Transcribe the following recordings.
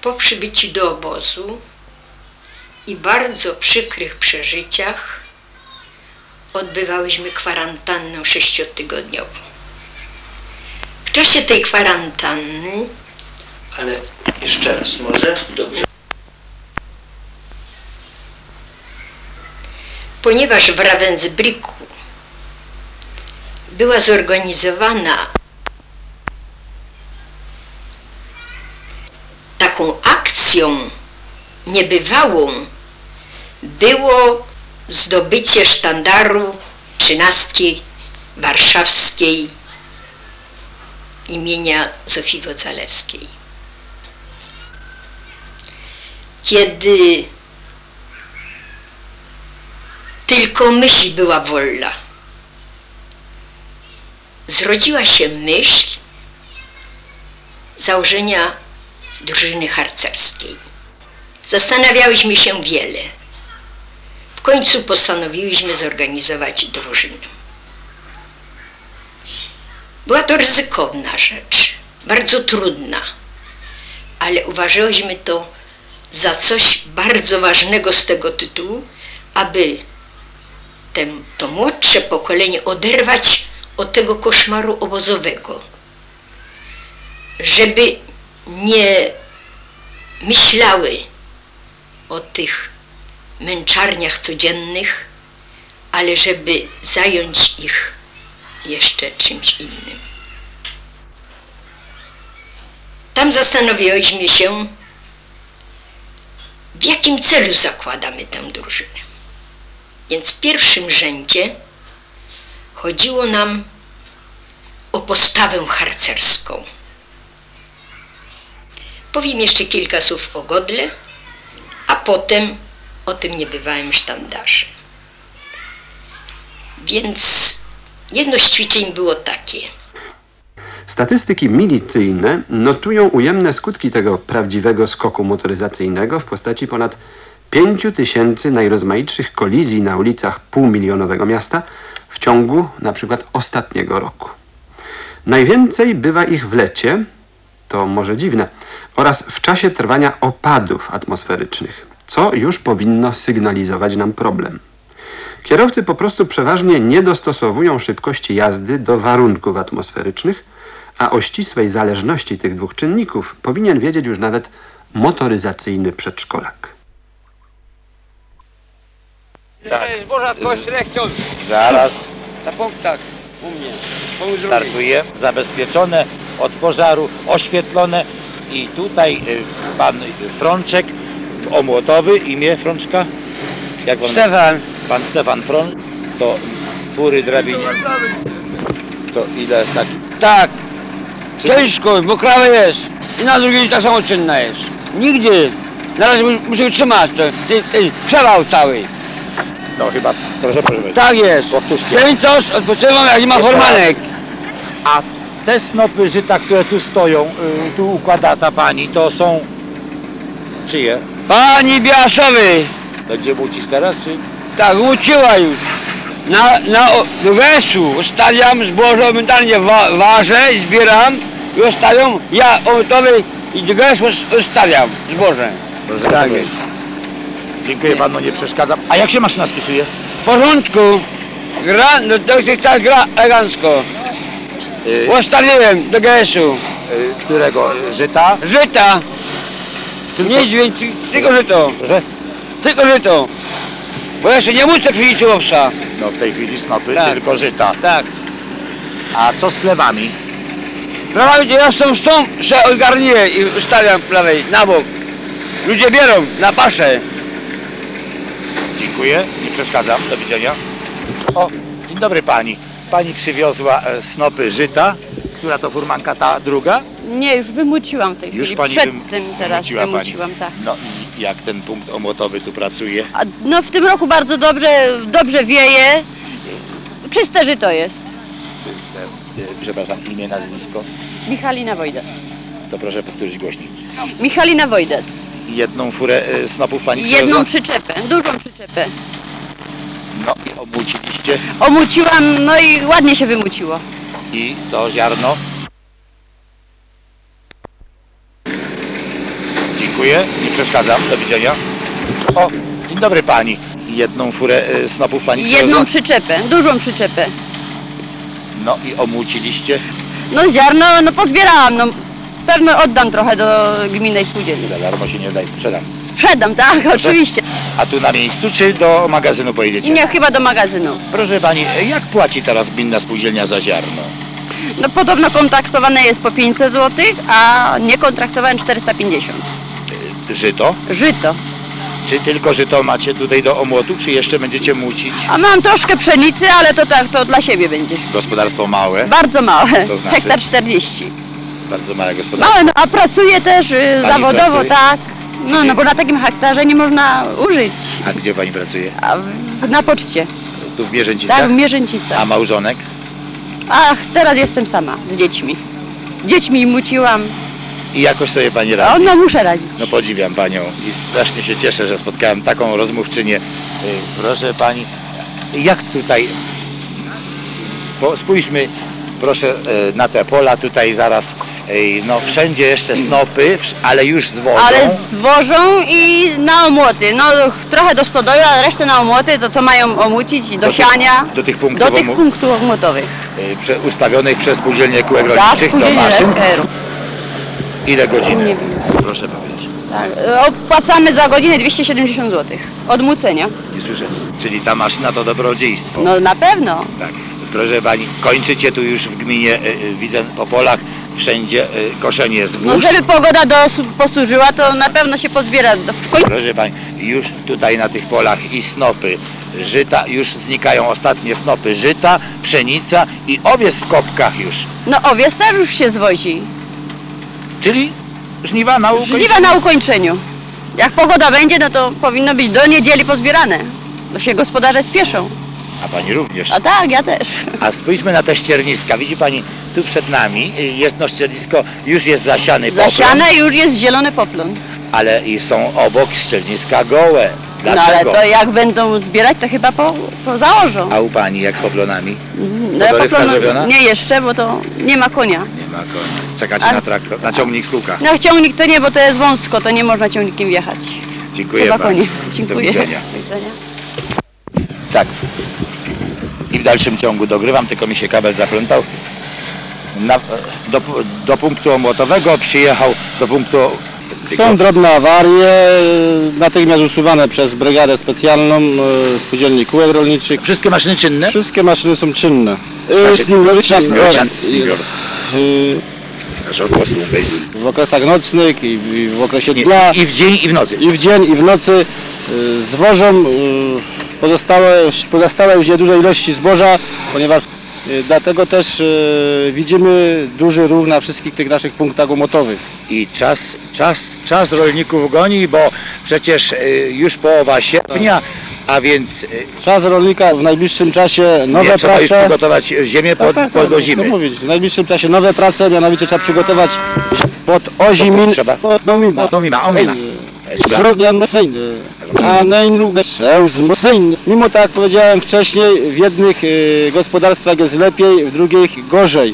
Po przybyciu do obozu i bardzo przykrych przeżyciach odbywałyśmy kwarantannę 6-tygodniową. W czasie tej kwarantanny... Ale jeszcze raz może? Dobrze. Ponieważ w Ravensbrücku była zorganizowana taką akcją niebywałą, było zdobycie sztandaru 13 warszawskiej imienia Zofii Wocalewskiej. Kiedy tylko myśl była wolna, zrodziła się myśl założenia drużyny harcerskiej. Zastanawiałyśmy się wiele. W końcu postanowiłyśmy zorganizować drużynę. Była to ryzykowna rzecz, bardzo trudna, ale uważałyśmy to za coś bardzo ważnego z tego tytułu, aby to młodsze pokolenie oderwać od tego koszmaru obozowego, żeby nie myślały o tych męczarniach codziennych, ale żeby zająć ich jeszcze czymś innym. Tam zastanawiałyśmy się, w jakim celu zakładamy tę drużynę. Więc w pierwszym rzędzie chodziło nam o postawę harcerską. Powiem jeszcze kilka słów o godle, a potem o tym niebywałym sztandarze. Więc jedno z ćwiczeń było takie. Statystyki milicyjne notują ujemne skutki tego prawdziwego skoku motoryzacyjnego w postaci ponad 5 000 najrozmaitszych kolizji na ulicach półmilionowego miasta w ciągu na przykład ostatniego roku. Najwięcej bywa ich w lecie, to może dziwne, oraz w czasie trwania opadów atmosferycznych, co już powinno sygnalizować nam problem. Kierowcy po prostu przeważnie nie dostosowują szybkości jazdy do warunków atmosferycznych, a o ścisłej zależności tych dwóch czynników powinien wiedzieć już nawet motoryzacyjny przedszkolak. Tak. Zboża koślechciąc. Zaraz Na punktach u mnie. startuje, zabezpieczone od pożaru, oświetlone i tutaj pan Frączek, omłotowy, imię Frączka? Jak on? Stefan. Pan Stefan Frączek, to fury drabiny. To ile tak? Tak. Ciężko, mokrawe jest. I na drugiej tak samo czynna jest. Nigdy. Na razie muszę wytrzymać ten przewał cały. No chyba, proszę powiedzieć. Tak jest. Powtórzcie. Cięcosz odpoczywam, jak nie ma formanek. A te snopy żyta, które tu stoją, tu układa ta pani, to są czyje? Pani Biaszowy. Będzie mucić teraz, czy? Tak, uczyła już. Do wesu ustawiam zboże, momentalnie ważę, zbieram i ustawiam. Ja omytowy i do wesu ustawiam zboże. Proszę Tak powiedzieć. jest. Dziękuję panu, nie przeszkadzam. A jak się maszyna spisuje? W porządku. Gra elegancko. Ustawiłem do GS-u. Którego? Żyta? Żyta. Nic więcej, tylko żyto. Proszę? Tylko żyto. Bo jeszcze nie muszę przyjść owsa. No w tej chwili snopy, Tak. tylko żyta. Tak. A co z plewami? Prawie ja stąd się ogarnię i ustawiam prawej, na bok. Ludzie bierą na paszę. Dziękuję, nie przeszkadzam, do widzenia. O, dzień dobry pani. Pani przywiozła snopy żyta. Która to furmanka, ta druga? Nie, już wymuciłam w tej Już chwili. pani Przed tym teraz wymuciła pani. wymuciłam, tak. No i jak ten punkt omłotowy tu pracuje? A, no w tym roku bardzo dobrze wieje. Czyste żyto jest. Przepraszam, imię, nazwisko? Michalina Wojdes. To proszę powtórzyć głośniej. Michalina Wojdes. Jedną furę snopów pani przywiozła? Jedną przyczepę, dużą przyczepę. No i obmuciliście. Omuciłam, no i ładnie się wymuciło. I to ziarno? Dziękuję, nie przeszkadzam, do widzenia. O, dzień dobry pani. Jedną furę snopów pani Jedną przywiozła? przyczepę, dużą przyczepę. No i omłóciliście. No ziarno, no pozbierałam, no pewno oddam trochę do gminnej spółdzielni. Za darmo się nie daj, sprzedam. Sprzedam, tak, oczywiście. A tu na miejscu, czy do magazynu pojedziecie? Nie, chyba do magazynu. Proszę pani, jak płaci teraz gminna spółdzielnia za ziarno? No podobno kontraktowane jest po 500 zł, a niekontraktowane 450. Żyto? Żyto. Czy tylko żyto macie tutaj do omłotu, czy jeszcze będziecie mucić? A mam troszkę pszenicy, ale to tak, to dla siebie będzie. Gospodarstwo małe, Bardzo małe, To znaczy? hektar 40. bardzo małe gospodarstwo. Małe, no, a pracuję też zawodowo, pracuje? tak. No bo na takim hektarze nie można użyć. A gdzie pani pracuje? A na poczcie, Tu w Mierzęcicach? tak, w Mierzęcicach. A małżonek? Ach, teraz jestem sama z dziećmi. Dziećmi muciłam, I jakoś sobie pani a radzi? no muszę radzić. No podziwiam panią i strasznie się cieszę, że spotkałem taką rozmówczynię. Proszę pani, jak tutaj, spójrzmy proszę na te pola tutaj zaraz, no wszędzie jeszcze snopy, ale już zwożą. Ale zwożą i na omłoty. No trochę do stodoły, a resztę na omłoty, to co mają omucić do siania. Do tych punktów, Do tych punktów omłotowych. ustawionych przez spółdzielnie kółek Tak, rolniczych do spółdzielnie maszyn. SKR-u. Ile godziny? Nie wiem. Proszę powiedzieć. Tak, opłacamy za godzinę 270 zł. Od mucenia. Nie słyszę. Czyli ta maszyna to dobrodziejstwo. No na pewno. Tak. Proszę pani, kończycie tu już w gminie, widzę po polach, wszędzie koszenie zbóż. No żeby pogoda posłużyła, to na pewno się pozbiera. Proszę pani, już tutaj na tych polach i snopy żyta, już znikają ostatnie snopy żyta, pszenica i owiec w kopkach już. No owiec też już się zwozi. Czyli żniwa na ukończeniu. Żniwa na ukończeniu. Jak pogoda będzie, no to powinno być do niedzieli pozbierane. Bo się gospodarze spieszą. A pani również. A tak, ja też. A spójrzmy na te ścierniska. Widzi pani, tu przed nami jest ściernisko, już jest zasiany poplon, Zasiane już jest zielony poplon. ale i są obok ścierniska gołe. No ale Dlaczego? to jak będą zbierać, to chyba po założą. A u pani jak z poplonami? No ja Podorywka zrobiona? nie jeszcze, bo to nie ma konia. Nie ma konia. Czekacie A- na traktor, na ciągnik z kółka. No ciągnik to nie, bo to jest wąsko, to nie można ciągnikiem wjechać. Dziękuję Chyba pani. konie. Do Dziękuję. widzenia. Do widzenia. Tak. I w dalszym ciągu dogrywam, tylko mi się kabel zaplątał. Do punktu omłotowego przyjechał do punktu... Są drobne awarie, natychmiast usuwane przez brygadę specjalną spółdzielni kółek rolniczych. Wszystkie maszyny czynne? Wszystkie maszyny są czynne. W okresach nocnych i w okresie dnia, I w dzień, i w nocy. i w dzień, i w nocy zwożą pozostałe już nieduże ilości zboża, ponieważ dlatego też widzimy duży ruch na wszystkich tych naszych punktach omotowych. I czas rolników goni, bo przecież już połowa sierpnia, a więc Czas rolnika w najbliższym czasie nowe trzeba już prace. przygotować ziemię do Co zimy. mówić, w najbliższym czasie nowe prace, mianowicie trzeba przygotować pod ozimin, Trzeba. pod nomina. Omina. Mimo tak jak powiedziałem wcześniej, w jednych gospodarstwach jest lepiej, w drugich gorzej.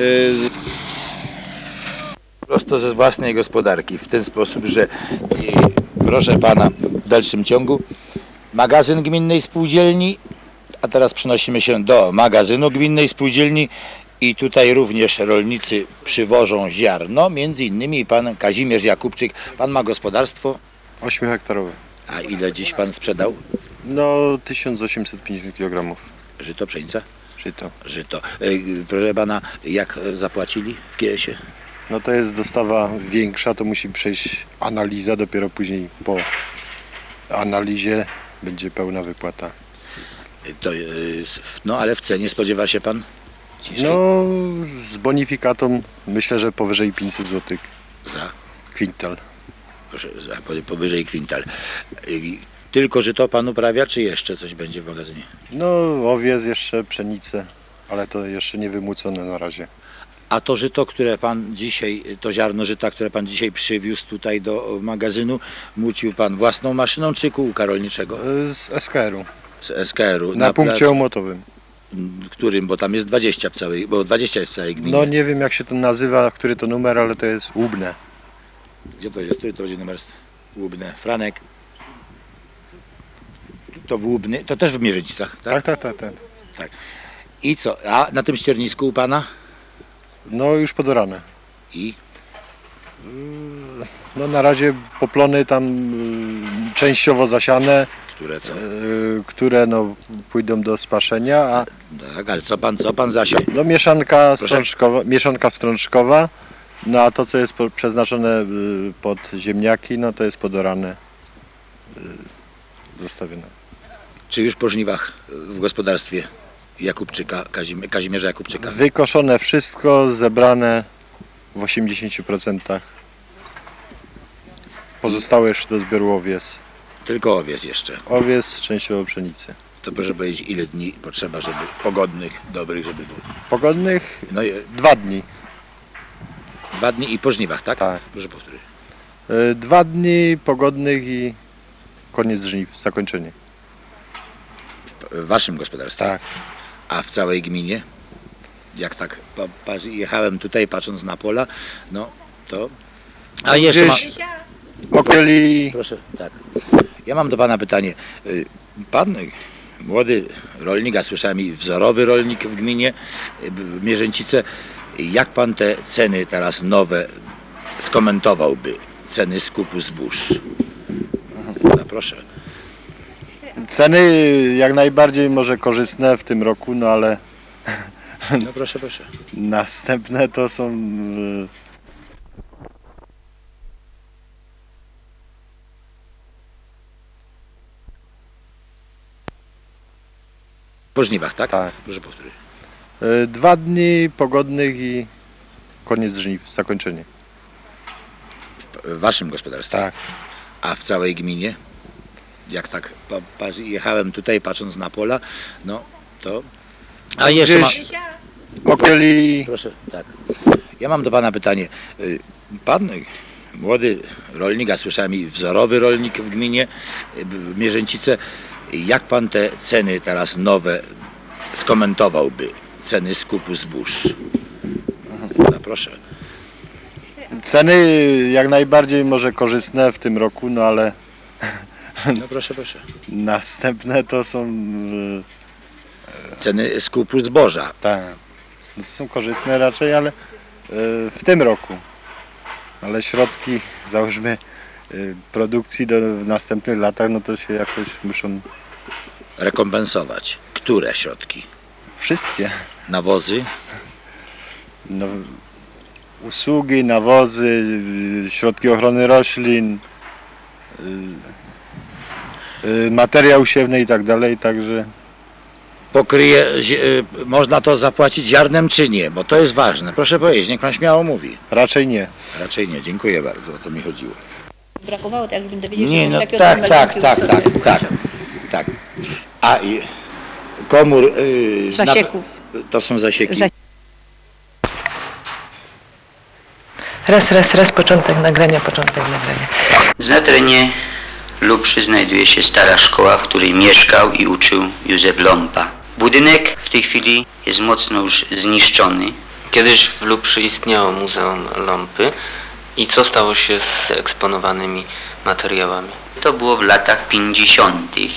Prosto ze własnej gospodarki, w ten sposób, że proszę pana, w dalszym ciągu magazyn gminnej spółdzielni, a teraz przenosimy się do magazynu gminnej spółdzielni i tutaj również rolnicy przywożą ziarno, między innymi pan Kazimierz Jakubczyk. Pan ma gospodarstwo, 8-hektarowe. a ile dziś pan sprzedał? No 1850 kg Żyto, pszenica? żyto. Żyto. Proszę pana, jak zapłacili w KS-ie? No to jest dostawa większa, to musi przejść analiza, dopiero później po analizie będzie pełna wypłata. To, no ale w cenie spodziewa się pan? No z bonifikatą myślę, że powyżej 500 zł Za? kwintal. Proszę, powyżej kwintal. Tylko żyto pan uprawia, czy jeszcze coś będzie w magazynie? No owiec jeszcze, pszenicę, ale to jeszcze nie wymucone na razie. A to żyto, które pan dzisiaj, to ziarno żyta, które pan dzisiaj przywiózł tutaj do magazynu, mucił pan własną maszyną czy kółka rolniczego? Z SKR-u, Z SKR-u. na punkcie omłotowym. Którym, bo tam jest 20 w całej, bo 20 jest w całej gminie. No nie wiem jak się to nazywa, który to numer, ale to jest łubne. Gdzie to jest? To będzie numer Łubne. Franek. To w Łubny, to też w Mierzycach, tak? Tak. I co? A na tym ściernisku u pana? No już podorane. I? No na razie poplony tam częściowo zasiane, Które co? które no pójdą do spaszenia, a Tak, ale co pan zasiał? no mieszanka Proszę? strączkowa, no a to co jest przeznaczone pod ziemniaki, no to jest podorane, zostawione. Czy już po żniwach w gospodarstwie Jakubczyka, Kazimierza Jakubczyka? Wykoszone wszystko, zebrane w 80%. Pozostałe jeszcze do zbioru owies. Tylko owiec jeszcze. Owies, częściowo pszenicy. To proszę powiedzieć, ile dni potrzeba, żeby pogodnych, dobrych, żeby było? Pogodnych No i 2 dni. 2 dni i po żniwach, tak? Tak. Proszę powtórzyć. 2 dni pogodnych i koniec żniw, zakończenie. W waszym gospodarstwie? Tak. A w całej gminie? Jak tak jechałem tutaj patrząc na pola, no to... A jeszcze mam... Gdzieś okoli Proszę, tak. Ja mam do pana pytanie. Pan, młody rolnik, a słyszałem i wzorowy rolnik w gminie Mierzęcice, jak pan te ceny teraz nowe skomentowałby? Ceny skupu zbóż. No proszę. ceny jak najbardziej może korzystne w tym roku, no ale No proszę. następne to są Po żniwach, tak? Tak. Proszę powtórzyć. 2 dni pogodnych i koniec żniw, zakończenie. W waszym gospodarstwie? Tak. A w całej gminie? Jak tak jechałem tutaj patrząc na pola, no to... A jeszcze mam... Gdzieś okoli Proszę, tak. Ja mam do pana pytanie. Pan, młody rolnik, a słyszałem i wzorowy rolnik w gminie Mierzęcice, jak pan te ceny teraz nowe skomentowałby? Ceny skupu zbóż. No proszę. ceny jak najbardziej może korzystne w tym roku, no ale No proszę. następne to są Ceny skupu zboża. tak, no to są korzystne raczej, ale w tym roku. Ale środki, załóżmy, produkcji w następnych latach, no to się jakoś muszą Rekompensować. Które środki? wszystkie. Nawozy? No, usługi, nawozy, środki ochrony roślin, materiał siewny i tak dalej, także Pokryje, można to zapłacić ziarnem czy nie? Bo to jest ważne. Proszę powiedzieć, niech pan śmiało mówi. raczej nie. Raczej nie, dziękuję bardzo, o to mi chodziło. Brakowało, tak jakby dowiedzieć Nie, się, no jakie tak. A i komór... Zasieków. To są zasieki. Raz, początek nagrania. Na terenie Lubrzy znajduje się stara szkoła, w której mieszkał i uczył Józef Lompa. Budynek w tej chwili jest mocno już zniszczony. Kiedyś w Lubrzy istniało Muzeum Lompy i co stało się z eksponowanymi materiałami? To było w latach 50.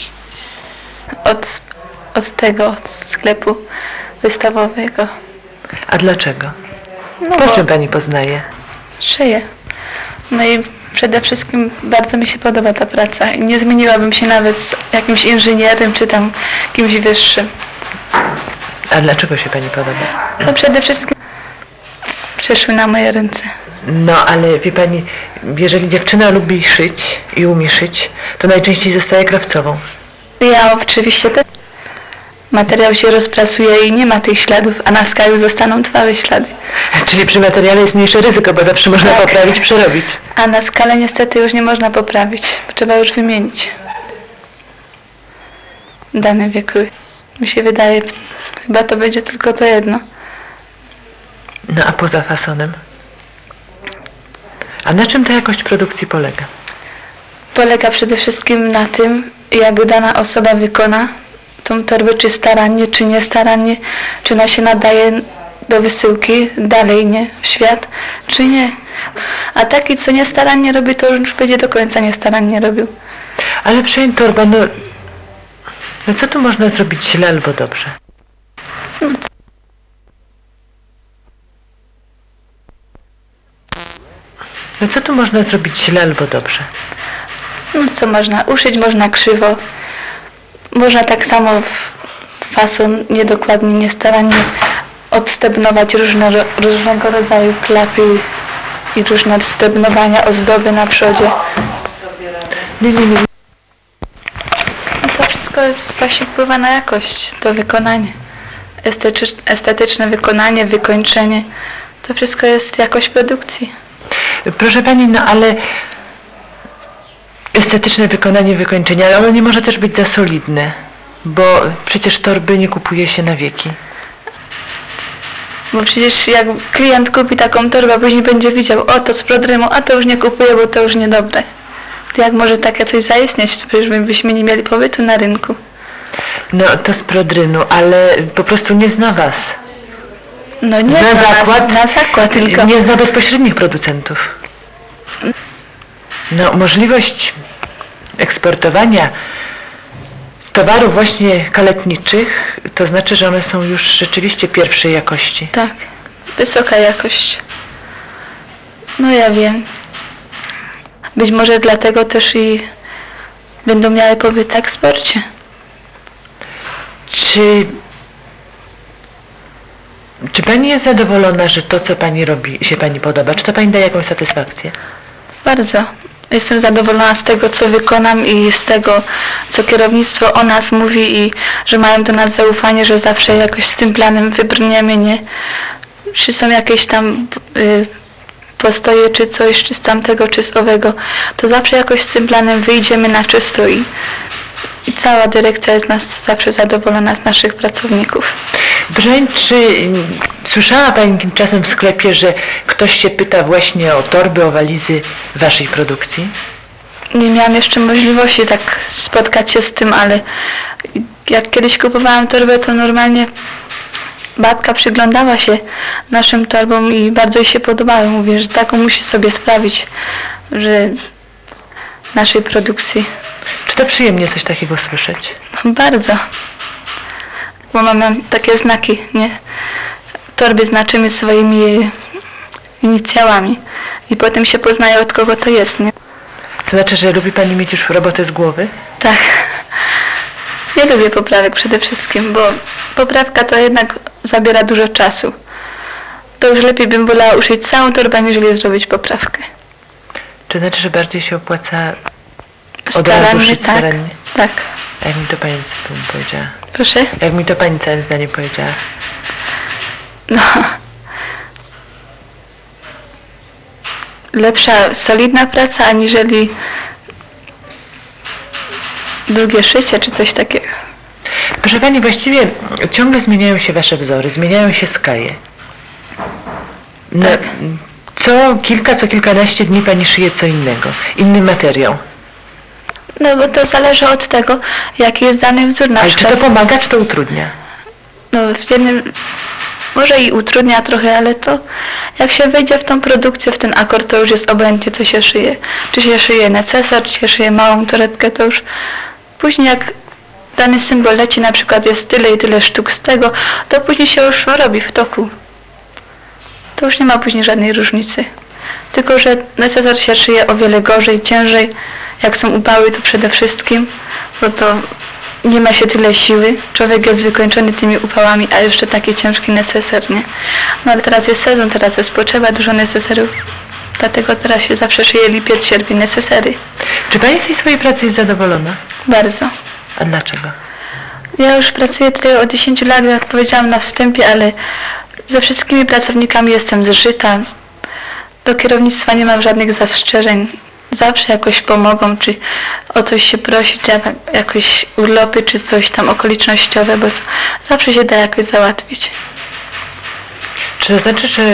Od sklepu wystawowego. A dlaczego? No Po bo czym pani poznaje? szyję. No i przede wszystkim bardzo mi się podoba ta praca i nie zmieniłabym się nawet z jakimś inżynierem czy tam kimś wyższym. A dlaczego się pani podoba? No przede wszystkim przeszły na moje ręce. No ale wie pani, jeżeli dziewczyna lubi szyć i umie szyć, to najczęściej zostaje krawcową. Ja oczywiście też. Materiał się rozprasuje i nie ma tych śladów, a na skaju zostaną trwałe ślady. Czyli przy materiale jest mniejsze ryzyko, bo zawsze można Tak. poprawić, przerobić. A na skalę niestety już nie można poprawić, bo trzeba już wymienić dany wykrój. Mi się wydaje, chyba to będzie tylko to jedno. No a poza fasonem? A na czym ta jakość produkcji polega? Polega przede wszystkim na tym, jak dana osoba wykona tą torbę, czy starannie, czy niestarannie, czy ona się nadaje do wysyłki dalej, nie, w świat, czy nie. A taki, co niestarannie robi, to już będzie do końca niestarannie robił. Ale przynajmniej torba, no co tu można zrobić źle albo dobrze? No co tu można zrobić źle albo dobrze? No co można? Uszyć można krzywo. Można tak samo w fason niedokładnie, niestarannie obstebnować różnego rodzaju klapy i różne stebnowania, ozdoby na przodzie. Nie. No to wszystko właśnie wpływa na jakość, to wykonanie. Estetyczne wykonanie, wykończenie. To wszystko jest jakość produkcji. Proszę pani, no ale estetyczne wykonanie, wykończenie, ale ono nie może też być za solidne, bo przecież torby nie kupuje się na wieki. Bo przecież jak klient kupi taką torbę, a później będzie widział, o to z prodrymu, a to już nie kupuję, bo to już niedobre. To jak może takie coś zaistnieć, to przecież byśmy nie mieli pobytu na rynku. No to z prodrynu, ale po prostu nie zna was. No nie zna zakład, zna zakład tylko. Nie zna bezpośrednich producentów. No możliwość eksportowania towarów właśnie kaletniczych, to znaczy, że one są już rzeczywiście pierwszej jakości. Tak, wysoka jakość. No ja wiem. Być może dlatego też i będą miały pobyt w eksporcie. Czy pani jest zadowolona, że to, co pani robi, się pani podoba? Czy to pani daje jakąś satysfakcję? Bardzo. Jestem zadowolona z tego, co wykonam i z tego, co kierownictwo o nas mówi i że mają do nas zaufanie, że zawsze jakoś z tym planem wybrniemy, nie? Czy są jakieś tam postoje, czy coś, czy z tamtego, czy z owego, to zawsze jakoś z tym planem wyjdziemy na czysto i cała dyrekcja jest nas zawsze zadowolona z naszych pracowników. Czy słyszała pani czasem w sklepie, że ktoś się pyta właśnie o torby, o walizy waszej produkcji? Nie miałam jeszcze możliwości tak spotkać się z tym, ale jak kiedyś kupowałam torbę, to normalnie babka przyglądała się naszym torbom i bardzo jej się podobały. Mówię, że taką musi sobie sprawić, że naszej produkcji. Czy to przyjemnie coś takiego słyszeć? Bardzo. Bo mamy takie znaki, nie? Torby znaczymy swoimi inicjałami i potem się poznaje, od kogo to jest, nie? To znaczy, że lubi pani mieć już robotę z głowy? Tak. Nie lubię poprawek przede wszystkim, bo poprawka to jednak zabiera dużo czasu. To już lepiej bym wolała uszyć całą torbę, aniżeli zrobić poprawkę. To znaczy, że bardziej się opłaca od razu szyć starannie? Tak. A jak mi to pani powiedziała? Proszę? Jak mi to pani całym zdaniem powiedziała? No. Lepsza, solidna praca, aniżeli drugie szycie, czy coś takiego. Proszę pani, właściwie ciągle zmieniają się wasze wzory, zmieniają się skaje. No, tak. Co kilkanaście dni pani szyje co innego, inny materiał. No bo to zależy od tego, jaki jest dany wzór. Na przykład. Czy to pomaga, czy to utrudnia? No w jednym może i utrudnia trochę, ale to jak się wejdzie w tą produkcję, w ten akord, to już jest obojętnie, co się szyje. Czy się szyje necesar, czy się szyje małą torebkę, to już później jak dany symbol leci, na przykład jest tyle i tyle sztuk z tego, to później się już robi w toku. To już nie ma później żadnej różnicy. Tylko że necesar się szyje o wiele gorzej, ciężej. Jak są upały, to przede wszystkim, bo to nie ma się tyle siły. Człowiek jest wykończony tymi upałami, a jeszcze taki ciężki neseser, nie? No ale teraz jest sezon, teraz jest potrzeba dużo neseserów. Dlatego teraz się zawsze szyje lipiec, sierpień, nesesery. Czy pani z tej swojej pracy jest zadowolona? Bardzo. A dlaczego? Ja już pracuję tutaj od 10 lat, jak powiedziałam na wstępie, ale ze wszystkimi pracownikami jestem zżyta. Do kierownictwa nie mam żadnych zastrzeżeń. Zawsze jakoś pomogą, czy o coś się prosić, jakoś urlopy, czy coś tam okolicznościowe, bo zawsze się da jakoś załatwić. Czy to znaczy, że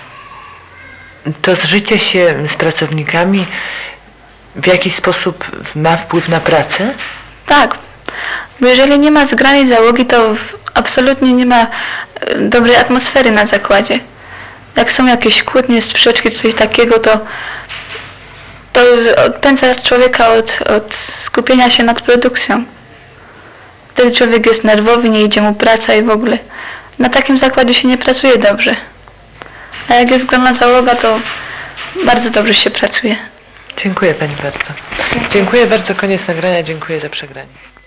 to zżycie się z pracownikami w jakiś sposób ma wpływ na pracę? Tak, bo jeżeli nie ma zgranej załogi, to absolutnie nie ma dobrej atmosfery na zakładzie. Jak są jakieś kłótnie, sprzeczki, coś takiego, to odpędza człowieka od skupienia się nad produkcją. Wtedy człowiek jest nerwowy, nie idzie mu praca i w ogóle. Na takim zakładzie się nie pracuje dobrze. A jak jest grona załoga, to bardzo dobrze się pracuje. Dziękuję pani bardzo. Dziękuję bardzo, koniec nagrania, dziękuję za przegranie.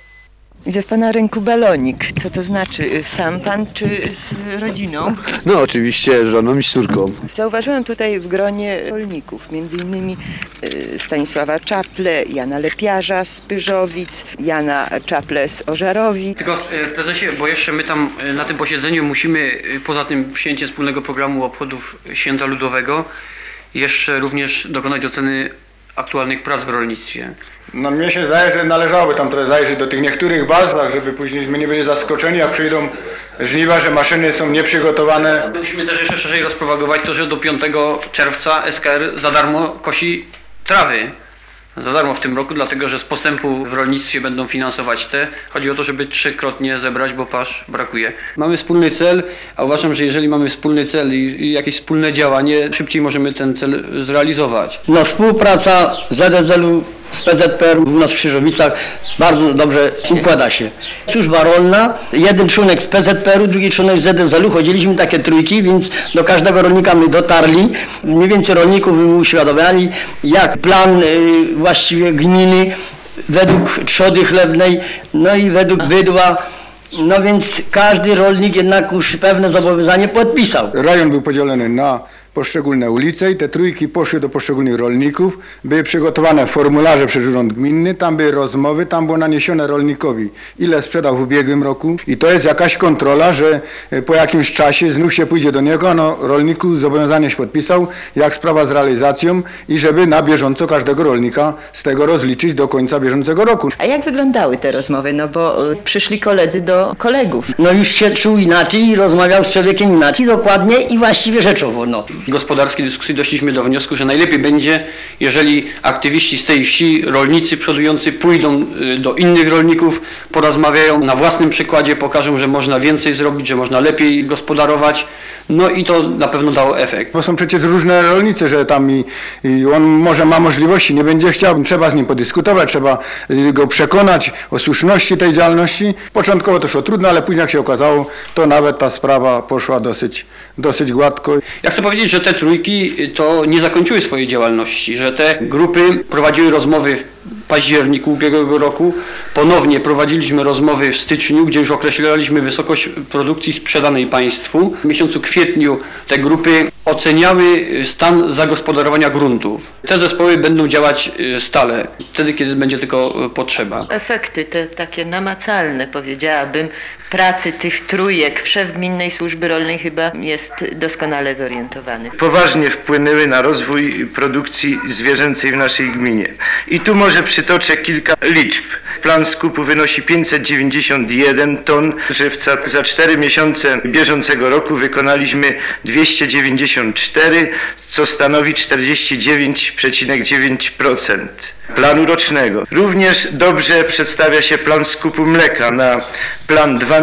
Widzę w pana ręku balonik. Co to znaczy? Sam pan czy z rodziną? No oczywiście żoną i z córką. Zauważyłam tutaj w gronie rolników, między innymi Stanisława Czaple, Jana Lepiarza z Pyrzowic, Jana Czaple z Ożarowi. Tylko prezesie, bo jeszcze my tam na tym posiedzeniu musimy, poza tym przyjęciem wspólnego programu obchodów Święta Ludowego, jeszcze również dokonać oceny aktualnych prac w rolnictwie. No mnie się zdaje, że należałoby tam trochę zajrzeć do tych niektórych bazach, żeby później my nie byli zaskoczeni, jak przyjdą żniwa, że maszyny są nieprzygotowane. Musimy też jeszcze szerzej rozpropagować to, że do 5 czerwca SKR za darmo kosi trawy. Za darmo w tym roku, dlatego że z postępu w rolnictwie będą finansować te. Chodzi o to, żeby 3-krotnie zebrać, bo pasz brakuje. Mamy wspólny cel, a uważam, że jeżeli mamy wspólny cel i jakieś wspólne działanie, szybciej możemy ten cel zrealizować. No, współpraca ZSL-u z PZPR u nas w Krzyżowicach bardzo dobrze układa się. Służba rolna, jeden członek z PZPR-u, drugi członek z ZSL-u, chodziliśmy takie trójki, więc do każdego rolnika my dotarli. Mniej więcej rolników my uświadamiali, jak plan właściwie gminy według trzody chlewnej, no i według bydła. No więc każdy rolnik jednak już pewne zobowiązanie podpisał. Rejon był podzielony na poszczególne ulice i te trójki poszły do poszczególnych rolników. Były przygotowane formularze przez urząd gminny, tam były rozmowy, tam było naniesione rolnikowi, ile sprzedał w ubiegłym roku. I to jest jakaś kontrola, że po jakimś czasie znów się pójdzie do niego, no rolniku zobowiązanie się podpisał, jak sprawa z realizacją i żeby na bieżąco każdego rolnika z tego rozliczyć do końca bieżącego roku. A jak wyglądały te rozmowy? No bo przyszli koledzy do kolegów. No już się czuł inaczej i rozmawiał z człowiekiem inaczej, dokładnie i właściwie rzeczowo. No. W gospodarskiej dyskusji doszliśmy do wniosku, że najlepiej będzie, jeżeli aktywiści z tej wsi, rolnicy przodujący pójdą do innych rolników, porozmawiają, na własnym przykładzie pokażą, że można więcej zrobić, że można lepiej gospodarować. No i to na pewno dało efekt. Bo są przecież różne rolnicy, że tam i on może ma możliwości, nie będzie chciał, trzeba z nim podyskutować, trzeba go przekonać o słuszności tej działalności. Początkowo to szło trudno, ale później jak się okazało, to nawet ta sprawa poszła dosyć gładko. Ja chcę powiedzieć, że te trójki to nie zakończyły swojej działalności, że te grupy prowadziły rozmowy w październiku ubiegłego roku. Ponownie prowadziliśmy rozmowy w styczniu, gdzie już określaliśmy wysokość produkcji sprzedanej państwu. W miesiącu kwietniu te grupy oceniały stan zagospodarowania gruntów. Te zespoły będą działać stale, wtedy kiedy będzie tylko potrzeba. Efekty te takie namacalne, powiedziałabym, pracy tych trójek. Szef Gminnej Służby Rolnej chyba jest doskonale zorientowany. Poważnie wpłynęły na rozwój produkcji zwierzęcej w naszej gminie. I tu może przytoczę kilka liczb. Plan skupu wynosi 591 ton żywca. Za 4 miesiące bieżącego roku wykonaliśmy 294, co stanowi 49,9% planu rocznego. Również dobrze przedstawia się plan skupu mleka. Na plan 2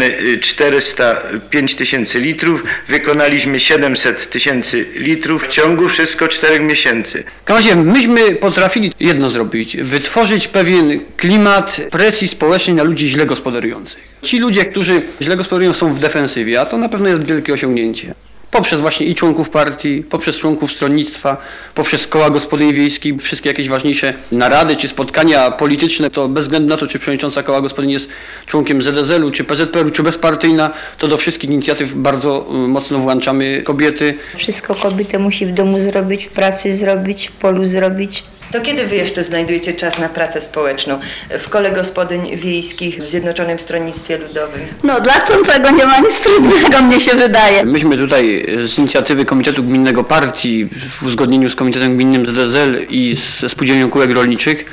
405 000 litrów wykonaliśmy 700 000 litrów w ciągu wszystko 4 miesięcy. W każdym razie myśmy potrafili jedno zrobić, wytworzyć pewien klimat presji społecznej na ludzi źle gospodarujących. Ci ludzie, którzy źle gospodarują, są w defensywie, a to na pewno jest wielkie osiągnięcie. Poprzez właśnie i członków partii, poprzez członków stronnictwa, poprzez koła gospodyń wiejskich, wszystkie jakieś ważniejsze narady czy spotkania polityczne, to bez względu na to, czy przewodnicząca koła gospodyń jest członkiem ZSL-u, czy PZPR-u, czy bezpartyjna, to do wszystkich inicjatyw bardzo mocno włączamy kobiety. Wszystko kobieta musi w domu zrobić, w pracy zrobić, w polu zrobić. To kiedy wy jeszcze znajdujecie czas na pracę społeczną w kole gospodyń wiejskich w Zjednoczonym Stronnictwie Ludowym? No dla chcącego nie ma nic trudnego, mnie się wydaje. Myśmy tutaj z inicjatywy Komitetu Gminnego Partii w uzgodnieniu z Komitetem Gminnym ZSL i ze Spółdzielnią Kółek Rolniczych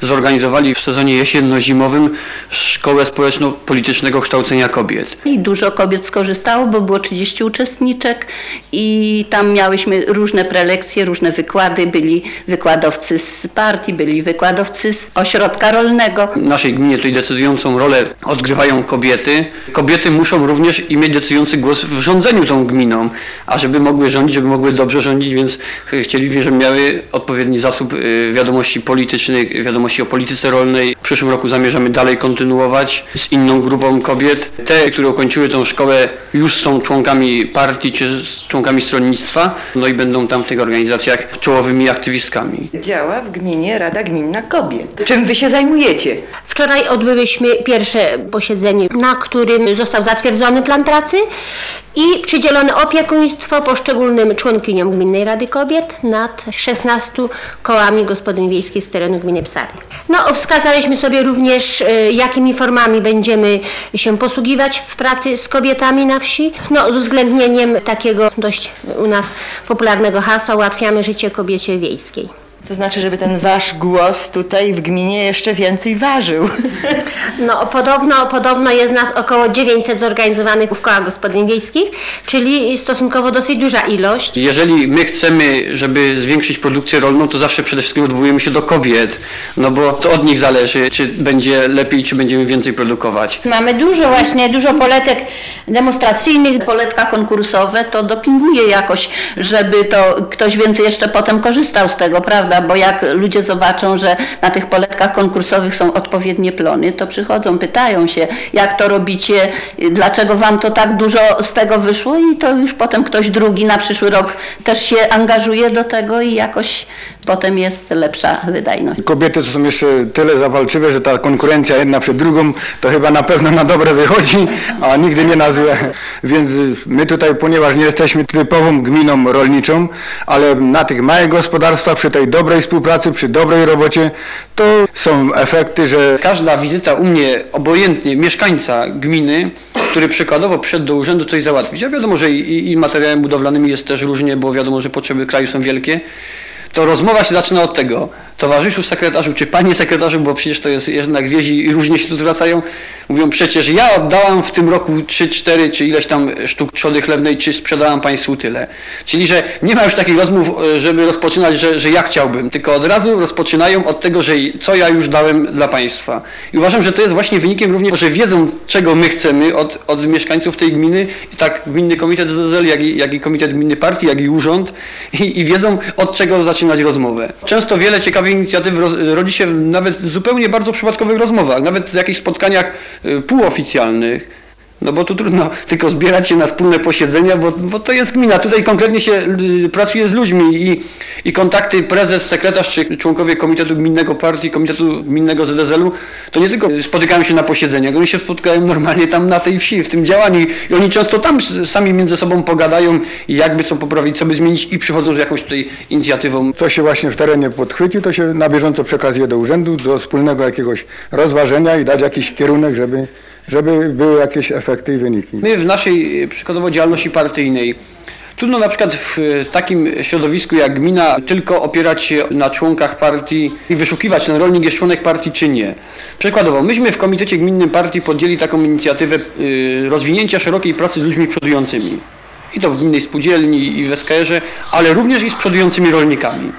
zorganizowali w sezonie jesienno-zimowym Szkołę Społeczno-Politycznego Kształcenia Kobiet. I dużo kobiet skorzystało, bo było 30 uczestniczek i tam miałyśmy różne prelekcje, różne wykłady. Byli wykładowcy z partii, byli wykładowcy z ośrodka rolnego. W naszej gminie tutaj decydującą rolę odgrywają kobiety. Kobiety muszą również mieć decydujący głos w rządzeniu tą gminą, a żeby mogły rządzić, żeby mogły dobrze rządzić, więc chcielibyśmy, żeby miały odpowiedni zasób wiadomości politycznych, wiadomości o polityce rolnej. W przyszłym roku zamierzamy dalej kontynuować z inną grupą kobiet. Te, które ukończyły tą szkołę, już są członkami partii czy członkami stronnictwa, no i będą tam w tych organizacjach czołowymi aktywistkami. Działa w gminie Rada Gminna Kobiet. Czym wy się zajmujecie? Wczoraj odbyłyśmy pierwsze posiedzenie, na którym został zatwierdzony plan pracy i przydzielone opiekuństwo poszczególnym członkiniom Gminnej Rady Kobiet nad 16 kołami gospodyń wiejskich z terenu gminy Psary. No, wskazaliśmy sobie również, jakimi formami będziemy się posługiwać w pracy z kobietami na wsi. No, z uwzględnieniem takiego dość u nas popularnego hasła ułatwiamy życie kobiecie wiejskiej. To znaczy, żeby ten wasz głos tutaj w gminie jeszcze więcej ważył. No podobno jest nas około 900 zorganizowanych w kołach gospodyń wiejskich, czyli stosunkowo dosyć duża ilość. Jeżeli my chcemy, żeby zwiększyć produkcję rolną, to zawsze przede wszystkim odwołujemy się do kobiet, no bo to od nich zależy, czy będzie lepiej, czy będziemy więcej produkować. Mamy dużo poletek demonstracyjnych, poletka konkursowe, to dopinguje jakoś, żeby to ktoś więcej jeszcze potem korzystał z tego, prawda? Bo jak ludzie zobaczą, że na tych poletkach konkursowych są odpowiednie plony, to przychodzą, pytają się, jak to robicie, dlaczego wam to tak dużo z tego wyszło i to już potem ktoś drugi na przyszły rok też się angażuje do tego i jakoś potem jest lepsza wydajność. Kobiety są jeszcze tyle zawalczywe, że ta konkurencja jedna przed drugą to chyba na pewno na dobre wychodzi, a nigdy nie na złe. Więc my tutaj, ponieważ nie jesteśmy typową gminą rolniczą, ale na tych małych gospodarstwach, przy tej dobrej współpracy, przy dobrej robocie, to są efekty, że każda wizyta u mnie, obojętnie mieszkańca gminy, który przykładowo przyszedł do urzędu coś załatwić, a wiadomo, że i materiałem budowlanym jest też różnie, bo wiadomo, że potrzeby kraju są wielkie, to rozmowa się zaczyna od tego: towarzyszu sekretarzu, czy panie sekretarzu, bo przecież to jest jednak wiezi i różnie się tu zwracają, mówią, przecież ja oddałam w tym roku 3-4 czy ileś tam sztuk trzody chlewnej, czy sprzedałam państwu tyle. Czyli, że nie ma już takich rozmów, żeby rozpoczynać, że ja chciałbym, tylko od razu rozpoczynają od tego, że co ja już dałem dla państwa. I uważam, że to jest właśnie wynikiem również, że wiedzą, czego my chcemy od mieszkańców tej gminy, i tak Gminny Komitet ZSL, jak i Komitet Gminny Partii, jak i Urząd, i wiedzą, od czego zaczynać rozmowę. Często wiele ciekawych inicjatyw rodzi się nawet zupełnie bardzo przypadkowych rozmowach, nawet w jakichś spotkaniach półoficjalnych. No bo tu trudno tylko zbierać się na wspólne posiedzenia, bo to jest gmina. Tutaj konkretnie się pracuje z ludźmi i kontakty prezes, sekretarz czy członkowie Komitetu Gminnego Partii, Komitetu Gminnego ZSL-u to nie tylko spotykają się na posiedzeniach, oni się spotykają normalnie tam na tej wsi, w tym działaniu i oni często tam sami między sobą pogadają i jakby co poprawić, co by zmienić i przychodzą z jakąś tutaj inicjatywą. Co się właśnie w terenie podchwyci, to się na bieżąco przekazuje do urzędu, do wspólnego jakiegoś rozważenia i dać jakiś kierunek, żeby były jakieś efekty i wyniki. My w naszej przykładowo działalności partyjnej trudno na przykład w takim środowisku jak gmina tylko opierać się na członkach partii i wyszukiwać, ten rolnik jest członek partii czy nie. Przykładowo, myśmy w Komitecie Gminnym Partii podjęli taką inicjatywę rozwinięcia szerokiej pracy z ludźmi przodującymi. I to w Gminnej Spółdzielni i w SKR-ze, ale również i z przodującymi rolnikami.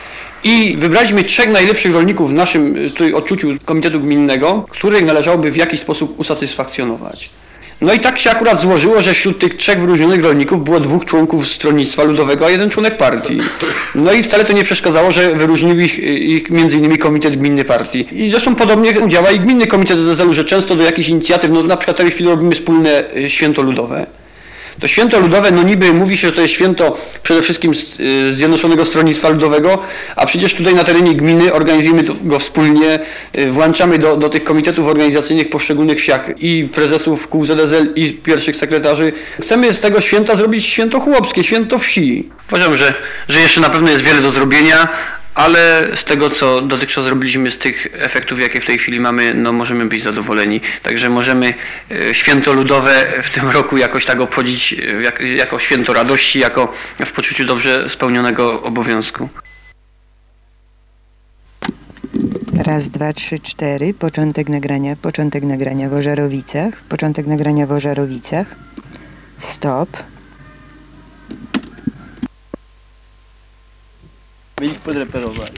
I wybraliśmy 3 najlepszych rolników w naszym tutaj odczuciu Komitetu Gminnego, których należałoby w jakiś sposób usatysfakcjonować. No i tak się akurat złożyło, że wśród tych 3 wyróżnionych rolników było 2 członków Stronnictwa Ludowego, a 1 członek partii. No i wcale to nie przeszkadzało, że wyróżnił ich m.in. Komitet Gminny Partii. I zresztą podobnie działa i Gminny Komitet ZSL-u, że często do jakichś inicjatyw, no na przykład w tej chwili robimy wspólne święto ludowe. To święto ludowe, no niby mówi się, że to jest święto przede wszystkim Zjednoczonego Stronnictwa Ludowego, a przecież tutaj na terenie gminy organizujemy go wspólnie, włączamy do tych komitetów organizacyjnych w poszczególnych wsiach i prezesów kół ZSL i pierwszych sekretarzy. Chcemy z tego święta zrobić święto chłopskie, święto wsi. Uważam, że jeszcze na pewno jest wiele do zrobienia, ale z tego, co dotychczas zrobiliśmy, z tych efektów, jakie w tej chwili mamy, no możemy być zadowoleni. Także możemy święto ludowe w tym roku jakoś tak obchodzić jako święto radości, jako w poczuciu dobrze spełnionego obowiązku. Raz, dwa, trzy, cztery. Początek nagrania w Ożarowicach. Początek nagrania w Ożarowicach. Stop. My ich podreperowali.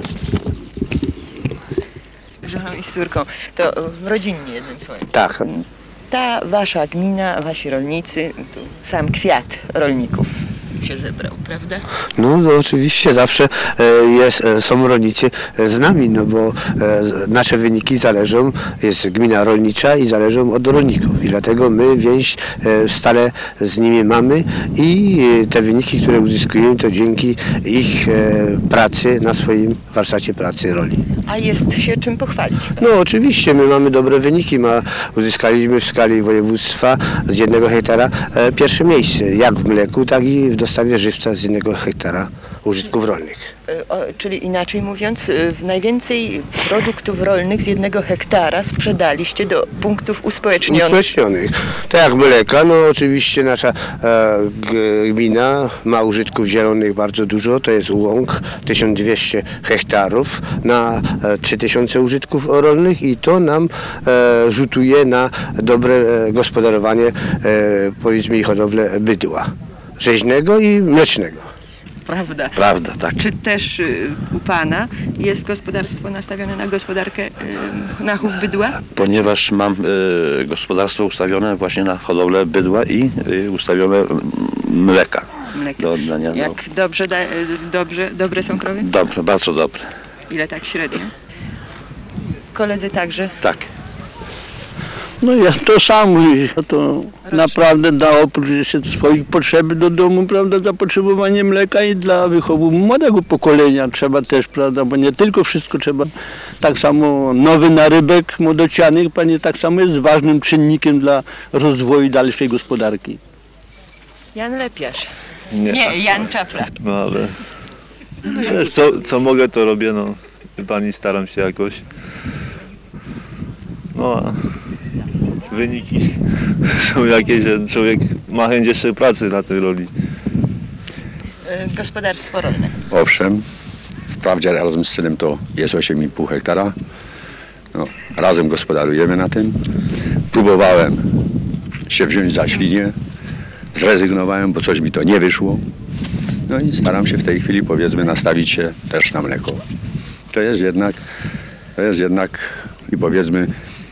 Żoną i z córką. To rodzinnie jednym słowem. Tak. Ta wasza gmina, wasi rolnicy, tu sam kwiat rolników się zebrał, prawda? No oczywiście zawsze są rolnicy z nami, no bo nasze wyniki zależą, jest gmina rolnicza i zależą od rolników i dlatego my więź stale z nimi mamy i te wyniki, które uzyskujemy, to dzięki ich pracy na swoim warsztacie pracy roli. A jest się czym pochwalić? No oczywiście, my mamy dobre wyniki, uzyskaliśmy w skali województwa z 1 hektara pierwsze miejsce, jak w mleku, tak i w dostawie żywca z 1 hektara użytków rolnych. Czyli inaczej mówiąc, najwięcej produktów rolnych z 1 hektara sprzedaliście do punktów uspołecznionych. Tak jak mleka, no oczywiście nasza gmina ma użytków zielonych bardzo dużo, to jest łąk 1200 hektarów na 3000 użytków rolnych i to nam rzutuje na dobre gospodarowanie, powiedzmy, i hodowlę bydła rzeźnego i mlecznego. Prawda? Prawda, tak. Czy też u Pana jest gospodarstwo nastawione na gospodarkę, na chów bydła? Ponieważ mam gospodarstwo ustawione właśnie na hodowlę bydła i ustawione mleka. Do oddania. Jak dobre są krowy? Dobre, bardzo dobre. Ile tak średnio? Koledzy także? Tak. No jest to samo, to naprawdę da oprócz jeszcze swoich potrzeb do domu, prawda, zapotrzebowanie mleka i dla wychowu młodego pokolenia trzeba też, prawda, bo nie tylko wszystko trzeba, tak samo nowy narybek młodocianych, panie, tak samo jest ważnym czynnikiem dla rozwoju dalszej gospodarki. Jan Lepiarz. Nie, Jan Czapla. No ale też co mogę, to robię, no. Pani, staram się jakoś. No a wyniki są jakieś, że człowiek ma chęć jeszcze pracy na tej roli. Gospodarstwo rolne. Owszem, wprawdzie razem z synem to jest 8,5 hektara. No, razem gospodarujemy na tym. Próbowałem się wziąć za świnie, zrezygnowałem, bo coś mi to nie wyszło. No i staram się w tej chwili, powiedzmy, nastawić się też na mleko. To jest jednak i powiedzmy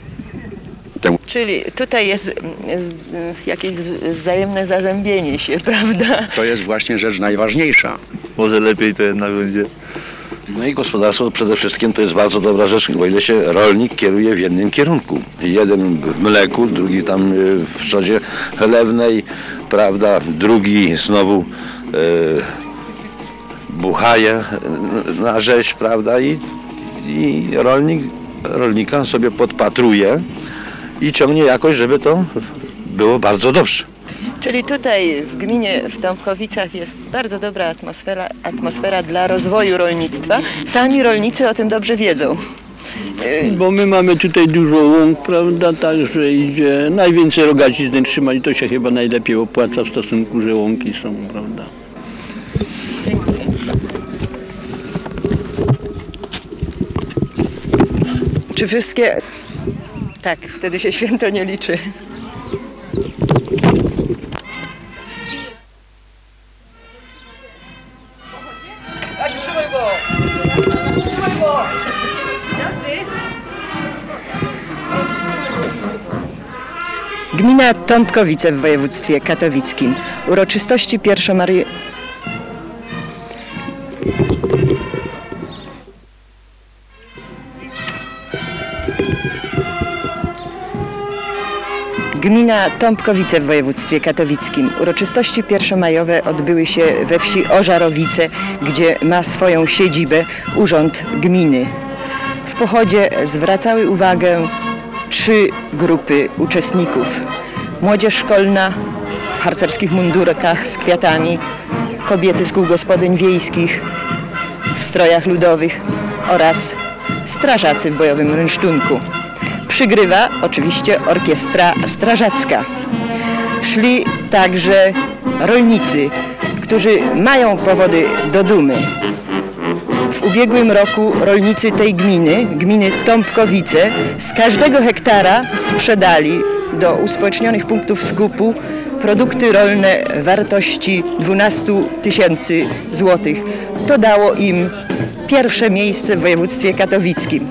Czyli tutaj jest jakieś wzajemne zazębienie się, prawda? To jest właśnie rzecz najważniejsza. Może lepiej to jednak będzie. No i gospodarstwo przede wszystkim to jest bardzo dobra rzecz, o ile się rolnik kieruje w jednym kierunku. Jeden w mleku, drugi tam w trzodzie chlewnej, prawda, drugi znowu buchaje na rzeź, prawda, i rolnika sobie podpatruje i ciągnie jakoś, żeby to było bardzo dobrze. Czyli tutaj w gminie, w Tomkowicach jest bardzo dobra atmosfera dla rozwoju rolnictwa. Sami rolnicy o tym dobrze wiedzą. Bo my mamy tutaj dużo łąk, prawda, także idzie najwięcej rogacizny trzymać, to się chyba najlepiej opłaca w stosunku, że łąki są, prawda. Czy wszystkie... Tak, wtedy się święto nie liczy. Gmina Tomkowice w województwie katowickim. Uroczystości Gmina Tomkowice w województwie katowickim. Uroczystości pierwszomajowe odbyły się we wsi Ożarowice, gdzie ma swoją siedzibę Urząd Gminy. W pochodzie zwracały uwagę 3 grupy uczestników. Młodzież szkolna w harcerskich mundurkach z kwiatami, kobiety z kół gospodyń wiejskich w strojach ludowych oraz strażacy w bojowym rynsztunku. Przygrywa oczywiście orkiestra strażacka. Szli także rolnicy, którzy mają powody do dumy. W W ubiegłym roku rolnicy tej gminy Tąpkowice, z każdego hektara sprzedali do uspołecznionych punktów skupu produkty rolne wartości 12 000 złotych. To dało im pierwsze miejsce w województwie katowickim.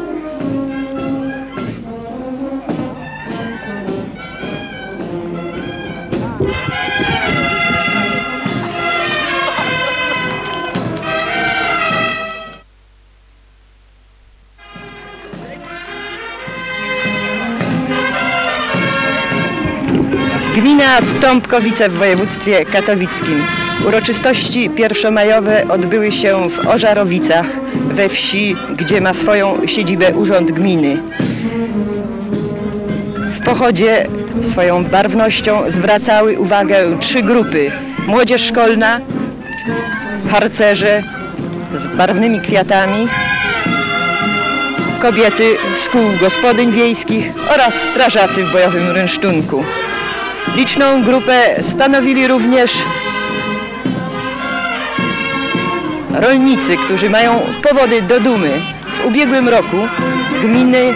Gmina Tąpkowice w województwie katowickim. Uroczystości pierwszomajowe odbyły się w Ożarowicach, we wsi, gdzie ma swoją siedzibę urząd gminy. W pochodzie swoją barwnością zwracały uwagę 3 grupy. Młodzież szkolna, harcerze z barwnymi kwiatami, kobiety z kół gospodyń wiejskich oraz strażacy w bojowym rynsztunku. Liczną grupę stanowili również rolnicy, którzy mają powody do dumy. W ubiegłym roku gminy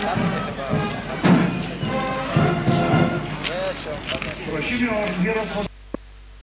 prosimy o